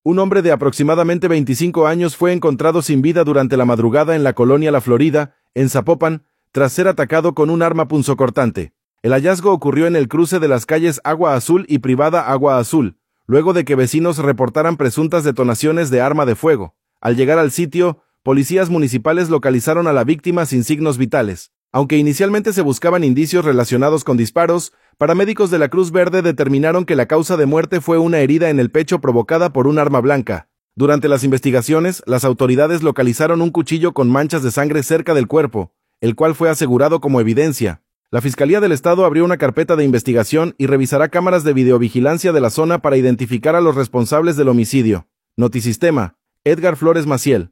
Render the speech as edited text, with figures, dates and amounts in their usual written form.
Un hombre de aproximadamente 25 años fue encontrado sin vida durante la madrugada en la colonia La Florida, en Zapopan, tras ser atacado con un arma punzocortante. El hallazgo ocurrió en el cruce de las calles Agua Azul y Privada Agua Azul, luego de que vecinos reportaran presuntas detonaciones de arma de fuego. Al llegar al sitio, policías municipales localizaron a la víctima sin signos vitales. Aunque inicialmente se buscaban indicios relacionados con disparos, paramédicos de la Cruz Verde determinaron que la causa de muerte fue una herida en el pecho provocada por un arma blanca. Durante las investigaciones, las autoridades localizaron un cuchillo con manchas de sangre cerca del cuerpo, el cual fue asegurado como evidencia. La Fiscalía del Estado abrió una carpeta de investigación y revisará cámaras de videovigilancia de la zona para identificar a los responsables del homicidio. Notisistema, Edgar Flores Maciel.